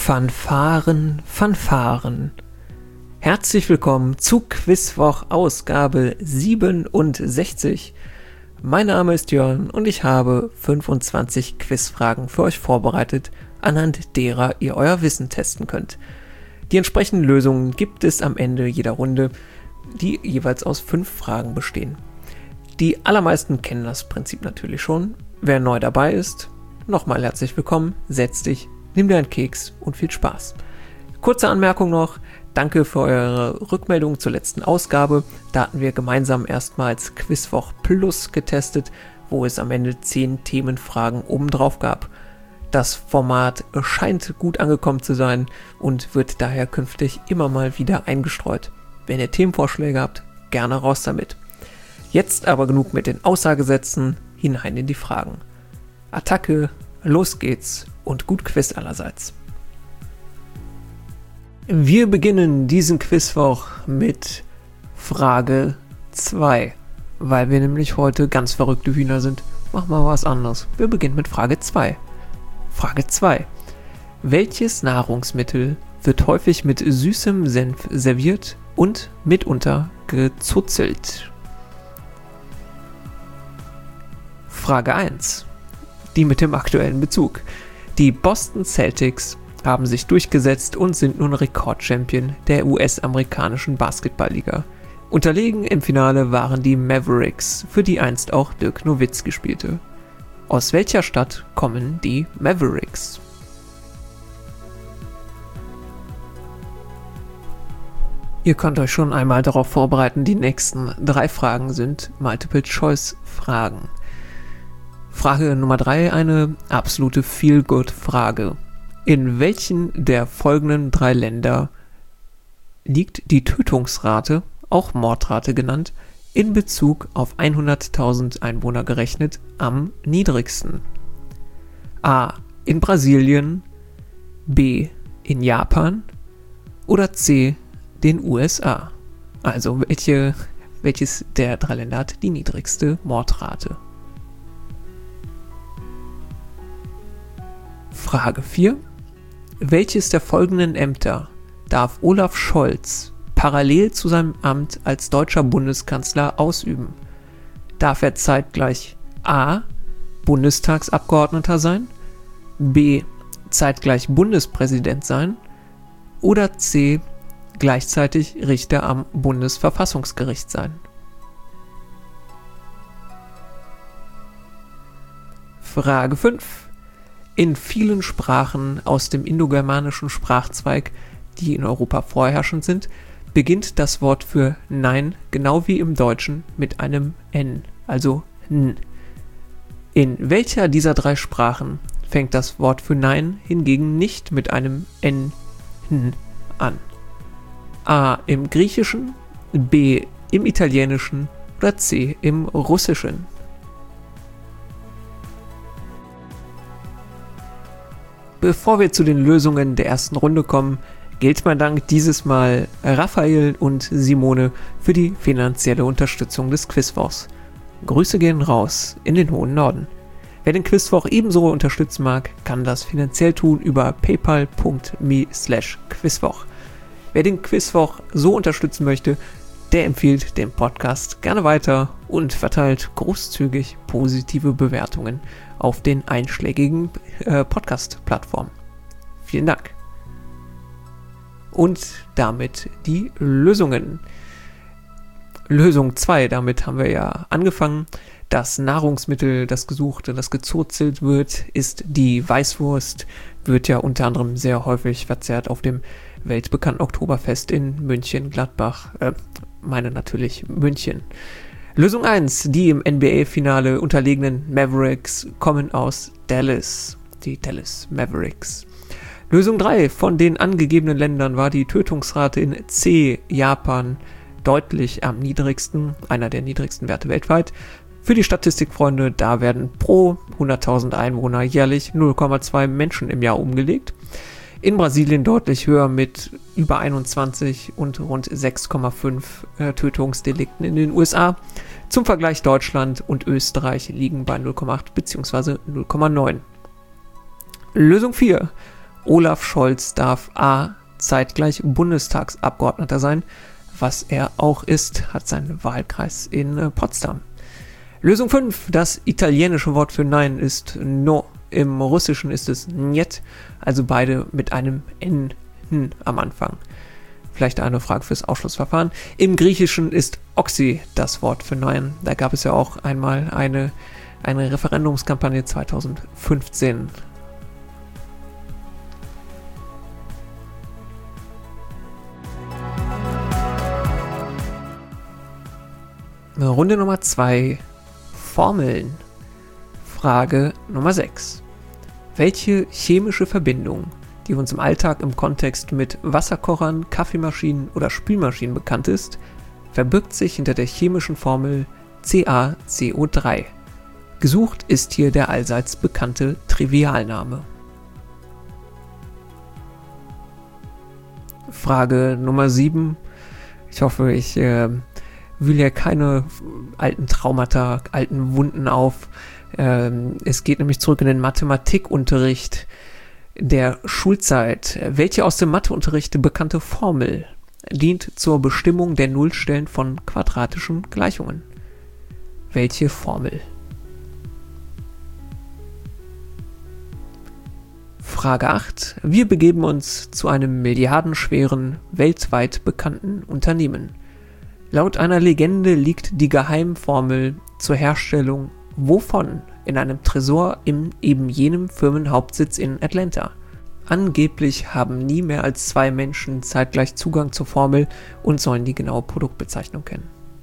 Fanfaren, Fanfaren. Herzlich willkommen zu Quizwoch Ausgabe 67. Mein Name ist Jörn und ich habe 25 Quizfragen für euch vorbereitet, anhand derer ihr euer Wissen testen könnt. Die entsprechenden Lösungen gibt es am Ende jeder Runde, die jeweils aus 5 Fragen bestehen. Die allermeisten kennen das Prinzip natürlich schon. Wer neu dabei ist, nochmal herzlich willkommen, setz dich, nimm dir einen Keks und viel Spaß. Kurze Anmerkung noch, danke für eure Rückmeldung zur letzten Ausgabe. Da hatten wir gemeinsam erstmals Quizwoch Plus getestet, wo es am Ende 10 Themenfragen obendrauf gab. Das Format scheint gut angekommen zu sein und wird daher künftig immer mal wieder eingestreut. Wenn ihr Themenvorschläge habt, gerne raus damit. Jetzt aber genug mit den Aussagesätzen, hinein in die Fragen. Attacke, los geht's und gut Quiz allerseits. Wir beginnen diesen Quizwoch mit Frage 2. Weil wir nämlich heute ganz verrückte Hühner sind, machen wir was anderes. Wir beginnen mit Frage 2. Frage 2. Welches Nahrungsmittel wird häufig mit süßem Senf serviert und mitunter gezuzelt? Frage 1. Die mit dem aktuellen Bezug. Die Boston Celtics haben sich durchgesetzt und sind nun Rekordchampion der US-amerikanischen Basketballliga. Unterlegen im Finale waren die Mavericks, für die einst auch Dirk Nowitzki spielte. Aus welcher Stadt kommen die Mavericks? Ihr könnt euch schon einmal darauf vorbereiten, die nächsten 3 Fragen sind Multiple-Choice-Fragen. Frage Nummer 3, eine absolute Feel-Good-Frage. In welchen der folgenden 3 Länder liegt die Tötungsrate, auch Mordrate genannt, in Bezug auf 100.000 Einwohner gerechnet am niedrigsten? A. In Brasilien, B. in Japan oder C. den USA? Also welches der 3 Länder hat die niedrigste Mordrate? Frage 4. Welches der folgenden Ämter darf Olaf Scholz parallel zu seinem Amt als deutscher Bundeskanzler ausüben? Darf er zeitgleich A. Bundestagsabgeordneter sein, B. zeitgleich Bundespräsident sein oder C. gleichzeitig Richter am Bundesverfassungsgericht sein? Frage 5. In vielen Sprachen aus dem indogermanischen Sprachzweig, die in Europa vorherrschend sind, beginnt das Wort für Nein, genau wie im Deutschen, mit einem N, also N. In welcher dieser 3 Sprachen fängt das Wort für Nein hingegen nicht mit einem N an? A. im Griechischen, B. im Italienischen oder C. im Russischen? Bevor wir zu den Lösungen der ersten Runde kommen, gilt mein Dank dieses Mal Raphael und Simone für die finanzielle Unterstützung des Quizwochs. Grüße gehen raus in den hohen Norden. Wer den Quizwoch ebenso unterstützen mag, kann das finanziell tun über paypal.me/Quizwoch. Wer den Quizwoch so unterstützen möchte, der empfiehlt den Podcast gerne weiter und verteilt großzügig positive Bewertungen auf den einschlägigen Podcast-Plattformen. Vielen Dank. Und damit die Lösungen. Lösung 2, damit haben wir ja angefangen. Das Nahrungsmittel, das gesuchte, das gezuzelt wird, ist die Weißwurst. Wird ja unter anderem sehr häufig verzehrt auf dem weltbekannten Oktoberfest in München-Gladbach. Meine natürlich München. Lösung 1. Die im NBA-Finale unterlegenen Mavericks kommen aus Dallas. Die Dallas Mavericks. Lösung 3. Von den angegebenen Ländern war die Tötungsrate in C, Japan, deutlich am niedrigsten, einer der niedrigsten Werte weltweit. Für die Statistikfreunde, da werden pro 100.000 Einwohner jährlich 0,2 Menschen im Jahr umgelegt. In Brasilien deutlich höher mit über 21 und rund 6,5 Tötungsdelikten in den USA. Zum Vergleich Deutschland und Österreich liegen bei 0,8 bzw. 0,9. Lösung 4. Olaf Scholz darf A. zeitgleich Bundestagsabgeordneter sein, was er auch ist, hat seinen Wahlkreis in Potsdam. Lösung 5. Das italienische Wort für Nein ist No. Im Russischen ist es Niet, also beide mit einem N am Anfang. Vielleicht eine Frage fürs Ausschlussverfahren. Im Griechischen ist Oxy das Wort für Nein. Da gab es ja auch einmal eine Referendumskampagne 2015. Runde Nummer 2. Formeln. Frage Nummer 6. Welche chemische Verbindung, die uns im Alltag im Kontext mit Wasserkochern, Kaffeemaschinen oder Spülmaschinen bekannt ist, verbirgt sich hinter der chemischen Formel CaCO3? Gesucht ist hier der allseits bekannte Trivialname. Frage Nummer 7. Ich hoffe, ich wühle hier keine alten Traumata, alten Wunden auf. Es geht nämlich zurück in den Mathematikunterricht der Schulzeit. Welche aus dem Matheunterricht bekannte Formel dient zur Bestimmung der Nullstellen von quadratischen Gleichungen? Welche Formel? Frage 8. Wir begeben uns zu einem milliardenschweren, weltweit bekannten Unternehmen. Laut einer Legende liegt die Geheimformel zur Herstellung wovon in einem Tresor in eben jenem Firmenhauptsitz in Atlanta. Angeblich haben nie mehr als 2 Menschen zeitgleich Zugang zur Formel und sollen die genaue Produktbezeichnung kennen.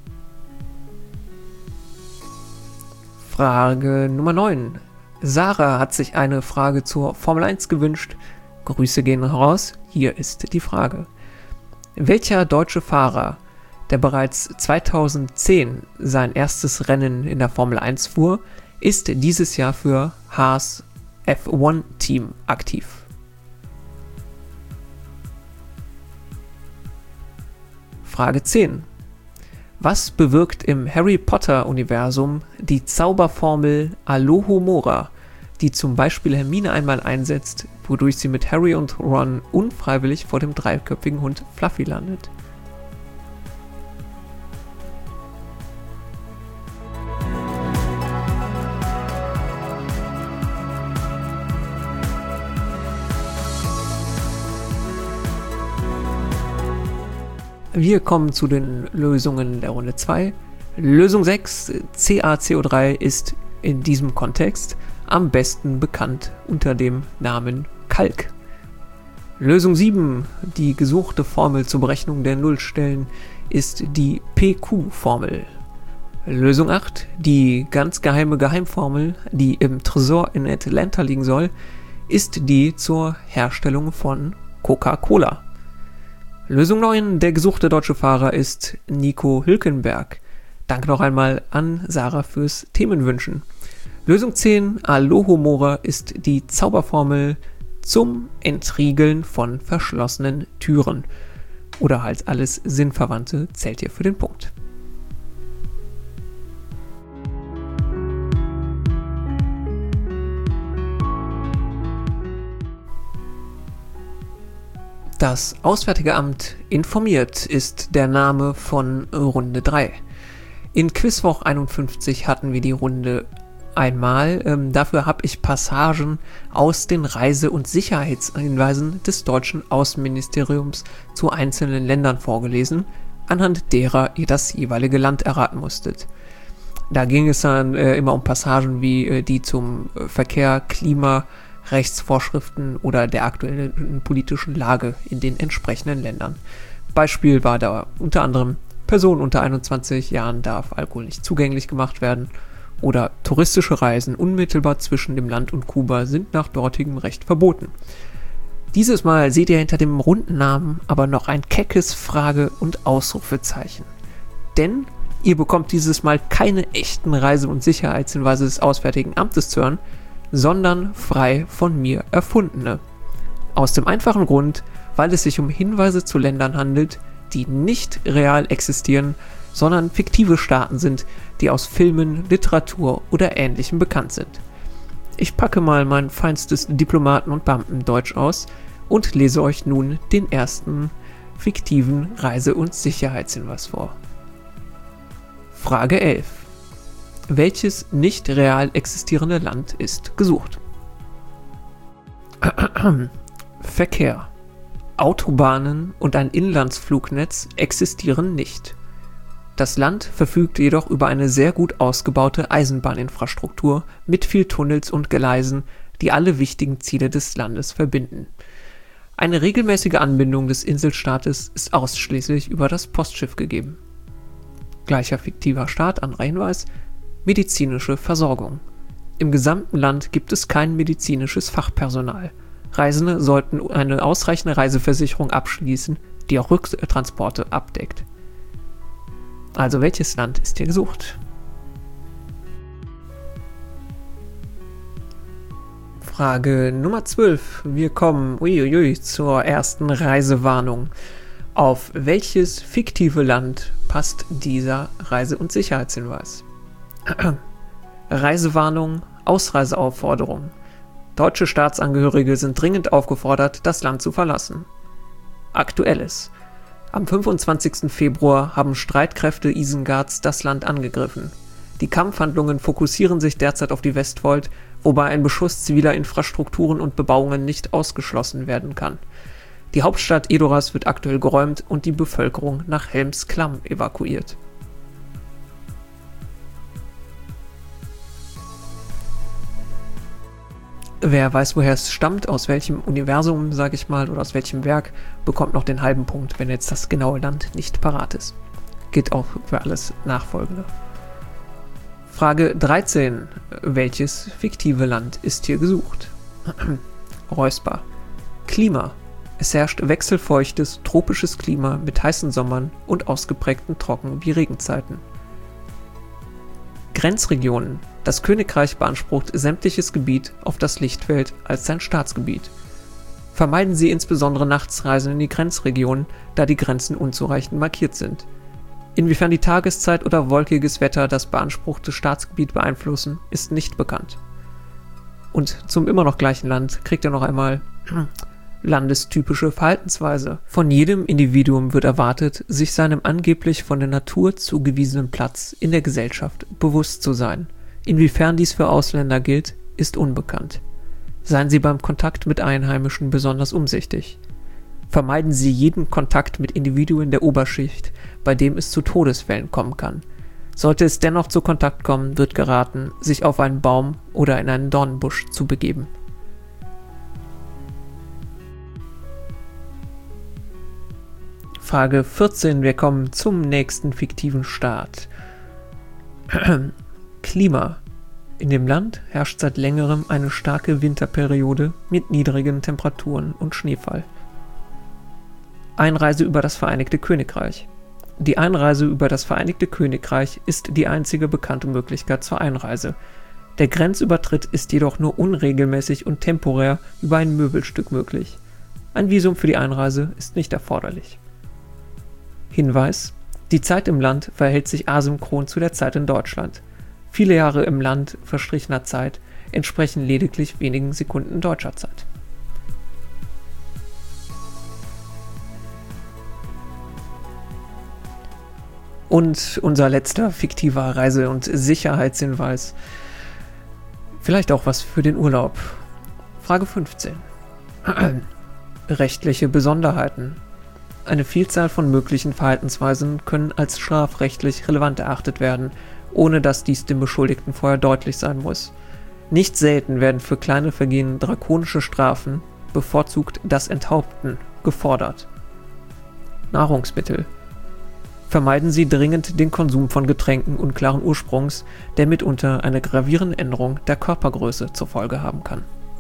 Frage Nummer 9. Sarah hat sich eine Frage zur Formel 1 gewünscht. Grüße gehen raus, hier ist die Frage. Welcher deutsche Fahrer, der bereits 2010 sein erstes Rennen in der Formel 1 fuhr, ist dieses Jahr für Haas F1-Team aktiv? Frage 10. Was bewirkt im Harry Potter-Universum die Zauberformel Alohomora, die zum Beispiel Hermine einmal einsetzt, wodurch sie mit Harry und Ron unfreiwillig vor dem dreiköpfigen Hund Fluffy landet? Wir kommen zu den Lösungen der Runde 2. Lösung 6, CaCO3 ist in diesem Kontext am besten bekannt unter dem Namen Kalk. Lösung 7, die gesuchte Formel zur Berechnung der Nullstellen, ist die PQ-Formel. Lösung 8, die ganz geheime Geheimformel, die im Tresor in Atlanta liegen soll, ist die zur Herstellung von Coca-Cola. Lösung 9, der gesuchte deutsche Fahrer ist Nico Hülkenberg. Danke noch einmal an Sarah fürs Themenwünschen. Lösung 10, Alohomora ist die Zauberformel zum Entriegeln von verschlossenen Türen. Oder halt alles Sinnverwandte zählt hier für den Punkt. Das Auswärtige Amt informiert ist der Name von Runde 3. In Quizwoch 51 hatten wir die Runde einmal. Dafür habe ich Passagen aus den Reise- und Sicherheitshinweisen des deutschen Außenministeriums zu einzelnen Ländern vorgelesen, anhand derer ihr das jeweilige Land erraten musstet. Da ging es dann immer um Passagen wie die zum Verkehr, Klima, Rechtsvorschriften oder der aktuellen politischen Lage in den entsprechenden Ländern. Beispiel war da unter anderem: Personen unter 21 Jahren darf Alkohol nicht zugänglich gemacht werden, oder touristische Reisen unmittelbar zwischen dem Land und Kuba sind nach dortigem Recht verboten. Dieses Mal seht ihr hinter dem runden Namen aber noch ein keckes Frage- und Ausrufezeichen. Denn ihr bekommt dieses Mal keine echten Reise- und Sicherheitshinweise des Auswärtigen Amtes zu hören, sondern frei von mir erfundene. Aus dem einfachen Grund, weil es sich um Hinweise zu Ländern handelt, die nicht real existieren, sondern fiktive Staaten sind, die aus Filmen, Literatur oder Ähnlichem bekannt sind. Ich packe mal mein feinstes Diplomaten- und Beamtendeutsch aus und lese euch nun den ersten fiktiven Reise- und Sicherheitshinweis vor. Frage 11. Welches nicht real existierende Land ist gesucht? Verkehr. Autobahnen und ein Inlandsflugnetz existieren nicht. Das Land verfügt jedoch über eine sehr gut ausgebaute Eisenbahninfrastruktur mit viel Tunnels und Gleisen, die alle wichtigen Ziele des Landes verbinden. Eine regelmäßige Anbindung des Inselstaates ist ausschließlich über das Postschiff gegeben. Gleicher fiktiver Staat, anderer Hinweis: medizinische Versorgung. Im gesamten Land gibt es kein medizinisches Fachpersonal. Reisende sollten eine ausreichende Reiseversicherung abschließen, die auch Rücktransporte abdeckt. Also welches Land ist hier gesucht? Frage Nummer 12. Wir kommen zur ersten Reisewarnung. Auf welches fiktive Land passt dieser Reise- und Sicherheitshinweis? Reisewarnung, Ausreiseaufforderung. Deutsche Staatsangehörige sind dringend aufgefordert, das Land zu verlassen. Aktuelles. Am 25. Februar haben Streitkräfte Isengards das Land angegriffen. Die Kampfhandlungen fokussieren sich derzeit auf die Westfold, wobei ein Beschuss ziviler Infrastrukturen und Bebauungen nicht ausgeschlossen werden kann. Die Hauptstadt Edoras wird aktuell geräumt und die Bevölkerung nach Helmsklamm evakuiert. Wer weiß, woher es stammt, aus welchem Universum, sage ich mal, oder aus welchem Werk, bekommt noch den halben Punkt, wenn jetzt das genaue Land nicht parat ist. Gilt auch für alles Nachfolgende. Frage 13. Welches fiktive Land ist hier gesucht? Räusper. Klima. Es herrscht wechselfeuchtes, tropisches Klima mit heißen Sommern und ausgeprägten Trocken- wie Regenzeiten. Grenzregionen. Das Königreich beansprucht sämtliches Gebiet auf das Lichtfeld als sein Staatsgebiet. Vermeiden Sie insbesondere Nachtsreisen in die Grenzregionen, da die Grenzen unzureichend markiert sind. Inwiefern die Tageszeit oder wolkiges Wetter das beanspruchte Staatsgebiet beeinflussen, ist nicht bekannt. Und zum immer noch gleichen Land kriegt er noch einmal landestypische Verhaltensweise. Von jedem Individuum wird erwartet, sich seinem angeblich von der Natur zugewiesenen Platz in der Gesellschaft bewusst zu sein. Inwiefern dies für Ausländer gilt, ist unbekannt. Seien Sie beim Kontakt mit Einheimischen besonders umsichtig. Vermeiden Sie jeden Kontakt mit Individuen der Oberschicht, bei dem es zu Todesfällen kommen kann. Sollte es dennoch zu Kontakt kommen, wird geraten, sich auf einen Baum oder in einen Dornbusch zu begeben. Frage 14. Wir kommen zum nächsten fiktiven Staat. Klima. In dem Land herrscht seit längerem eine starke Winterperiode mit niedrigen Temperaturen und Schneefall. Einreise über das Vereinigte Königreich. Die Einreise über das Vereinigte Königreich ist die einzige bekannte Möglichkeit zur Einreise. Der Grenzübertritt ist jedoch nur unregelmäßig und temporär über ein Möbelstück möglich. Ein Visum für die Einreise ist nicht erforderlich. Hinweis: Die Zeit im Land verhält sich asynchron zu der Zeit in Deutschland. Viele Jahre im Land verstrichener Zeit entsprechen lediglich wenigen Sekunden deutscher Zeit. Und unser letzter fiktiver Reise- und Sicherheitshinweis. Vielleicht auch was für den Urlaub. Frage 15. Rechtliche Besonderheiten. Eine Vielzahl von möglichen Verhaltensweisen können als strafrechtlich relevant erachtet werden, ohne dass dies dem Beschuldigten vorher deutlich sein muss. Nicht selten werden für kleine Vergehen drakonische Strafen, bevorzugt das Enthaupten, gefordert. Nahrungsmittel. Vermeiden Sie dringend den Konsum von Getränken unklaren Ursprungs, der mitunter eine gravierende Änderung der Körpergröße zur Folge haben kann.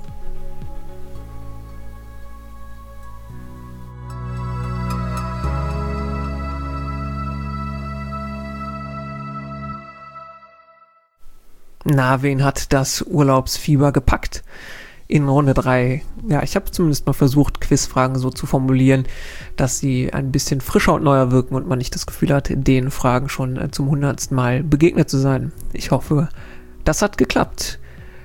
Na, wen hat das Urlaubsfieber gepackt? In Runde 3, ja, ich habe zumindest mal versucht, Quizfragen so zu formulieren, dass sie ein bisschen frischer und neuer wirken und man nicht das Gefühl hat, den Fragen schon zum 100. Mal begegnet zu sein. Ich hoffe, das hat geklappt.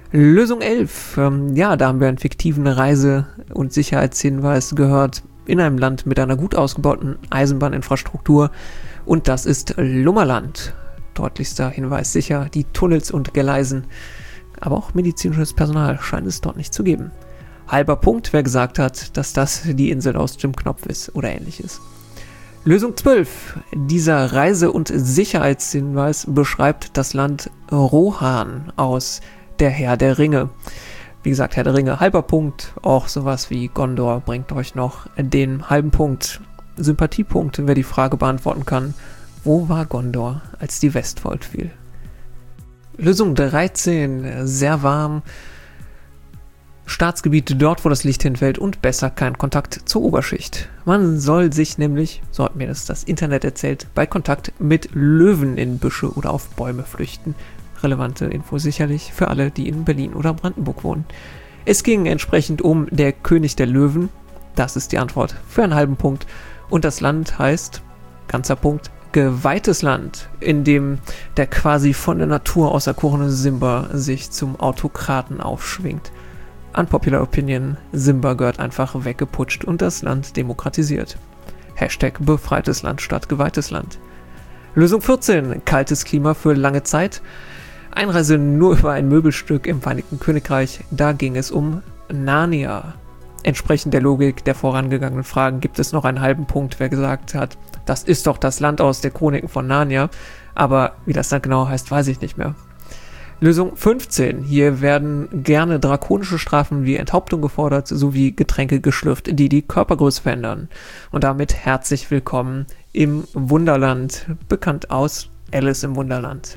Lösung 11. Ja, da haben wir einen fiktiven Reise- und Sicherheitshinweis gehört in einem Land mit einer gut ausgebauten Eisenbahninfrastruktur. Und das ist Lummerland. Deutlichster Hinweis sicher, die Tunnels und Gleisen. Aber auch medizinisches Personal scheint es dort nicht zu geben. Halber Punkt, wer gesagt hat, dass das die Insel aus Jim Knopf ist oder ähnliches. Lösung 12. Dieser Reise- und Sicherheitshinweis beschreibt das Land Rohan aus Der Herr der Ringe. Wie gesagt, Herr der Ringe, halber Punkt. Auch sowas wie Gondor bringt euch noch den halben Punkt. Sympathiepunkt, wer die Frage beantworten kann. Wo war Gondor, als die Westfold fiel? Lösung 13. Sehr warm. Staatsgebiet dort, wo das Licht hinfällt und besser kein Kontakt zur Oberschicht. Man soll sich nämlich, so hat mir das Internet erzählt, bei Kontakt mit Löwen in Büsche oder auf Bäume flüchten. Relevante Info sicherlich für alle, die in Berlin oder Brandenburg wohnen. Es ging entsprechend um der König der Löwen. Das ist die Antwort für einen halben Punkt. Und das Land heißt, ganzer Punkt, geweihtes Land, in dem der quasi von der Natur auserkorene Simba sich zum Autokraten aufschwingt. Unpopular Opinion, Simba gehört einfach weggeputscht und das Land demokratisiert. Hashtag befreites Land statt geweihtes Land. Lösung 14, kaltes Klima für lange Zeit. Einreise nur über ein Möbelstück im Vereinigten Königreich, da ging es um Narnia. Entsprechend der Logik der vorangegangenen Fragen gibt es noch einen halben Punkt, wer gesagt hat, das ist doch das Land aus der Chroniken von Narnia, aber wie das dann genau heißt, weiß ich nicht mehr. Lösung 15. Hier werden gerne drakonische Strafen wie Enthauptung gefordert, sowie Getränke geschlürft, die die Körpergröße verändern. Und damit herzlich willkommen im Wunderland, bekannt aus Alice im Wunderland.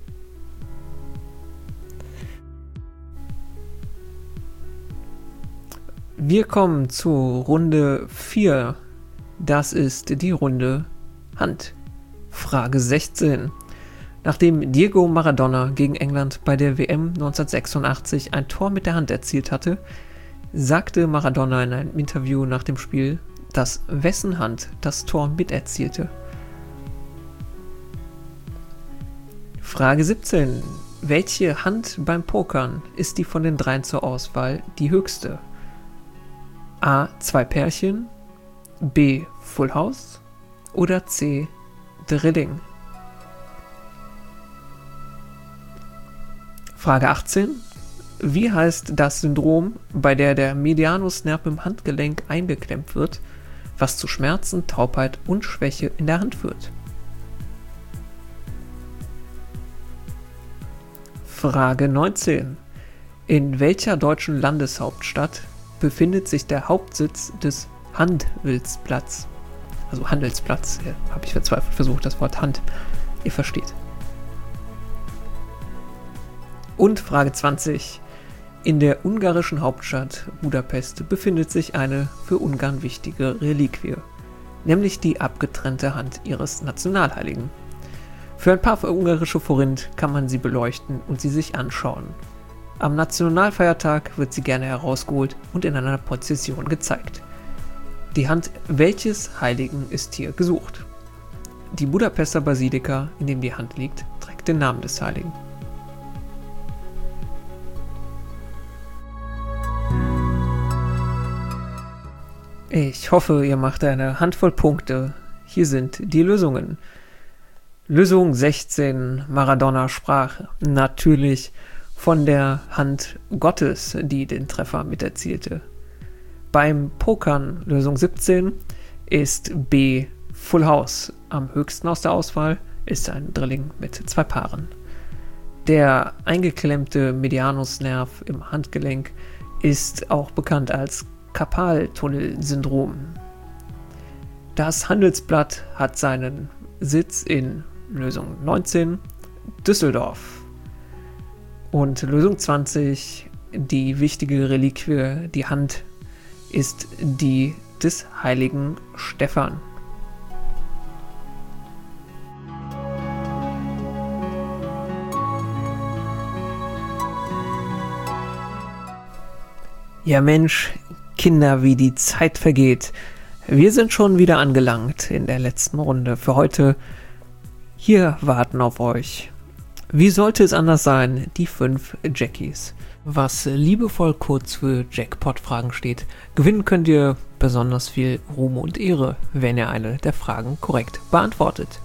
Wir kommen zu Runde 4. Das ist die Runde Hand. Frage 16. Nachdem Diego Maradona gegen England bei der WM 1986 ein Tor mit der Hand erzielt hatte, sagte Maradona in einem Interview nach dem Spiel, dass wessen Hand das Tor miterzielte. Frage 17. Welche Hand beim Pokern ist die von den dreien zur Auswahl die höchste? A. 2 Pärchen, B. Full House oder C. Drilling? Frage 18. Wie heißt das Syndrom, bei der Medianusnerv im Handgelenk eingeklemmt wird, was zu Schmerzen, Taubheit und Schwäche in der Hand führt? Frage 19. In welcher deutschen Landeshauptstadt befindet sich der Hauptsitz des Handelsblatts? Also Handelsplatz, habe ich verzweifelt versucht, das Wort Hand. Ihr versteht. Und Frage 20. In der ungarischen Hauptstadt Budapest befindet sich eine für Ungarn wichtige Reliquie, nämlich die abgetrennte Hand ihres Nationalheiligen. Für ein paar ungarische Forint kann man sie beleuchten und sie sich anschauen. Am Nationalfeiertag wird sie gerne herausgeholt und in einer Prozession gezeigt. Die Hand welches Heiligen ist hier gesucht? Die Budapester Basilika, in dem die Hand liegt, trägt den Namen des Heiligen. Ich hoffe, ihr macht eine Handvoll Punkte. Hier sind die Lösungen. Lösung 16. Maradona sprach natürlich von der Hand Gottes, die den Treffer miterzielte. Beim Pokern, Lösung 17, ist B. Full House. Am höchsten aus der Auswahl ist ein Drilling mit 2 Paaren. Der eingeklemmte Medianusnerv im Handgelenk ist auch bekannt als Karpaltunnelsyndrom. Das Handelsblatt hat seinen Sitz in Lösung 19, Düsseldorf. Und Lösung 20, die wichtige Reliquie, die Hand, ist die des heiligen Stephan. Ja Mensch, Kinder, wie die Zeit vergeht. Wir sind schon wieder angelangt in der letzten Runde für heute. Hier warten auf euch. Wie sollte es anders sein? Die 5 Jackies. was liebevoll kurz für Jackpot-Fragen steht. Gewinnen könnt ihr besonders viel Ruhm und Ehre, wenn ihr eine der Fragen korrekt beantwortet.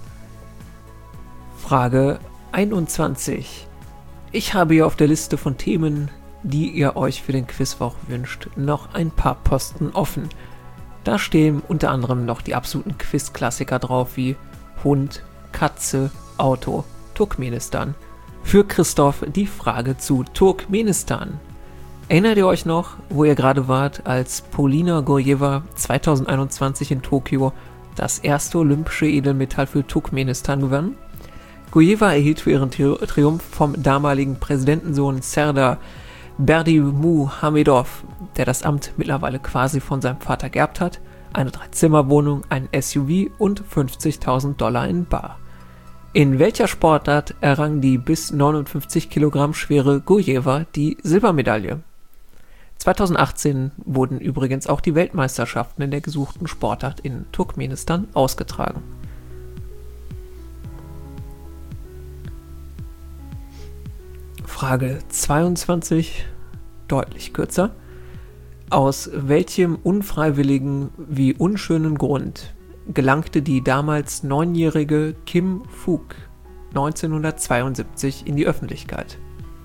Frage 21. Ich habe hier auf der Liste von Themen, die ihr euch für den Quizwoch wünscht, noch ein paar Posten offen. Da stehen unter anderem noch die absoluten Quiz-Klassiker drauf wie Hund, Katze, Auto, Turkmenistan. Für Christoph die Frage zu Turkmenistan. Erinnert ihr euch noch, wo ihr gerade wart, als Polina Gorjewa 2021 in Tokio das erste olympische Edelmetall für Turkmenistan gewann? Gorjewa erhielt für ihren Triumph vom damaligen Präsidentensohn Serdar Berdimuhamedov, der das Amt mittlerweile quasi von seinem Vater geerbt hat, eine 3-Zimmer-Wohnung, ein SUV und $50.000 in bar. In welcher Sportart errang die bis 59 Kilogramm schwere Gorjewa die Silbermedaille? 2018 wurden übrigens auch die Weltmeisterschaften in der gesuchten Sportart in Turkmenistan ausgetragen. Frage 22, deutlich kürzer. Aus welchem unfreiwilligen wie unschönen Grund gelangte die damals 9-jährige Kim Phuc 1972 in die Öffentlichkeit?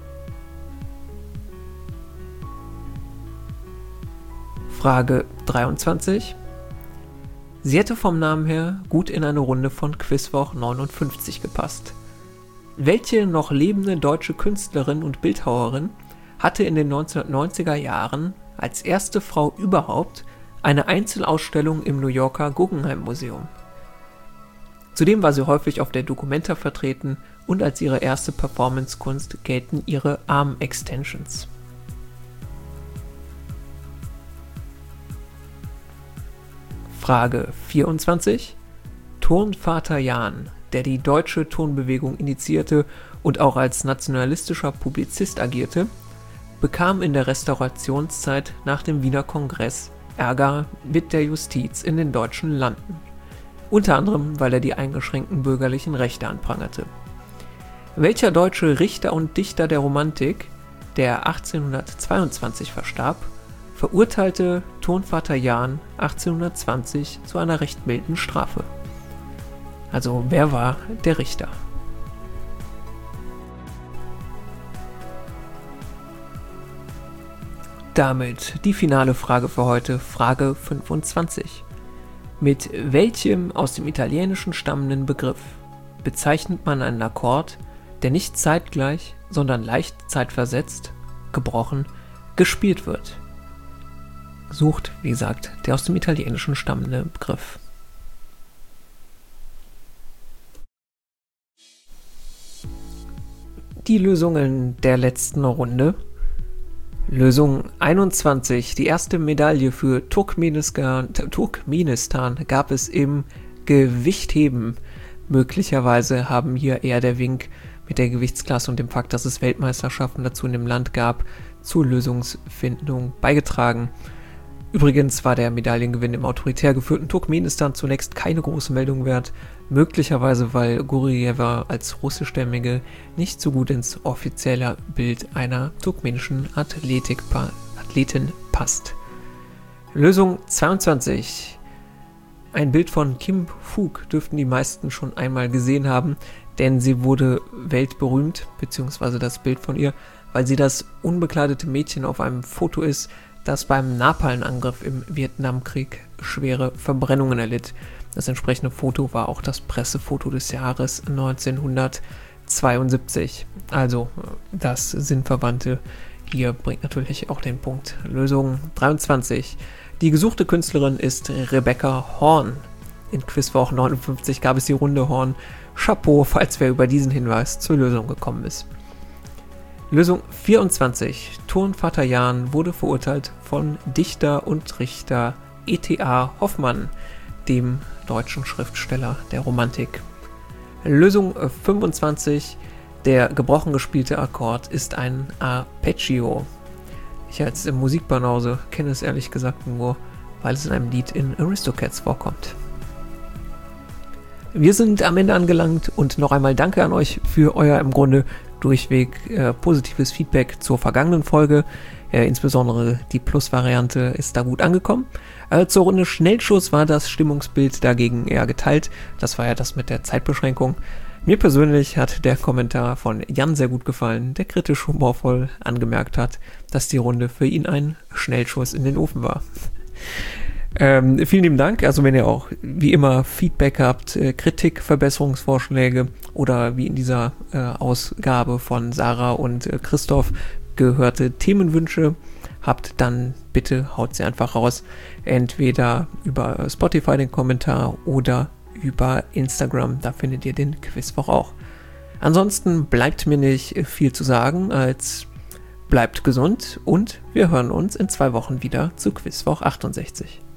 Frage 23. Sie hätte vom Namen her gut in eine Runde von Quizwoch 59 gepasst. Welche noch lebende deutsche Künstlerin und Bildhauerin hatte in den 1990er Jahren als erste Frau überhaupt eine Einzelausstellung im New Yorker Guggenheim Museum? Zudem war sie häufig auf der Documenta vertreten und als ihre erste Performance-Kunst gelten ihre Arm-Extensions. Frage 24. Turnvater Jan, der die deutsche Turnbewegung initiierte und auch als nationalistischer Publizist agierte, bekam in der Restaurationszeit nach dem Wiener Kongress Ärger mit der Justiz in den deutschen Landen. Unter anderem, weil er die eingeschränkten bürgerlichen Rechte anprangerte. Welcher deutsche Richter und Dichter der Romantik, der 1822 verstarb, verurteilte Turnvater Jan 1820 zu einer recht milden Strafe? Also, wer war der Richter? Damit die finale Frage für heute, Frage 25. Mit welchem aus dem Italienischen stammenden Begriff bezeichnet man einen Akkord, der nicht zeitgleich, sondern leicht zeitversetzt, gebrochen, gespielt wird? Sucht, wie gesagt, der aus dem Italienischen stammende Begriff. Die Lösungen der letzten Runde. Lösung 21. Die erste Medaille für Turkmenistan gab es im Gewichtheben. Möglicherweise haben hier eher der Wink mit der Gewichtsklasse und dem Fakt, dass es Weltmeisterschaften dazu in dem Land gab, zur Lösungsfindung beigetragen. Übrigens war der Medaillengewinn im autoritär geführten Turkmenistan zunächst keine große Meldung wert, möglicherweise weil Gorjewa als russischstämmige nicht so gut ins offizielle Bild einer turkmenischen Athletin passt. Lösung 22. Ein Bild von Kim Phuc dürften die meisten schon einmal gesehen haben, denn sie wurde weltberühmt, beziehungsweise das Bild von ihr, weil sie das unbekleidete Mädchen auf einem Foto ist, das beim Napalm-Angriff im Vietnamkrieg schwere Verbrennungen erlitt. Das entsprechende Foto war auch das Pressefoto des Jahres 1972. Also das Sinnverwandte hier bringt natürlich auch den Punkt. Lösung 23. Die gesuchte Künstlerin ist Rebecca Horn. In Quizwoch 59 gab es die Runde Horn. Chapeau, falls wer über diesen Hinweis zur Lösung gekommen ist. Lösung 24. Turnvater Jan wurde verurteilt von Dichter und Richter E.T.A. Hoffmann, dem deutschen Schriftsteller der Romantik. Lösung 25. Der gebrochen gespielte Akkord ist ein Arpeggio. Ich als Musikbanause kenne es ehrlich gesagt nur, weil es in einem Lied in Aristocats vorkommt. Wir sind am Ende angelangt und noch einmal danke an euch für euer im Grunde durchweg positives Feedback zur vergangenen Folge. Insbesondere die Plus-Variante ist da gut angekommen. Zur Runde Schnellschuss war das Stimmungsbild dagegen eher geteilt. Das war ja das mit der Zeitbeschränkung. Mir persönlich hat der Kommentar von Jan sehr gut gefallen, der kritisch humorvoll angemerkt hat, dass die Runde für ihn ein Schnellschuss in den Ofen war. Vielen lieben Dank. Also wenn ihr auch wie immer Feedback habt, Kritik, Verbesserungsvorschläge oder wie in dieser Ausgabe von Sarah und Christoph gehörte Themenwünsche habt, dann bitte haut sie einfach raus. Entweder über Spotify den Kommentar oder über Instagram, da findet ihr den Quizwoch auch. Ansonsten bleibt mir nicht viel zu sagen, als bleibt gesund und wir hören uns in 2 Wochen wieder zu Quizwoch 68.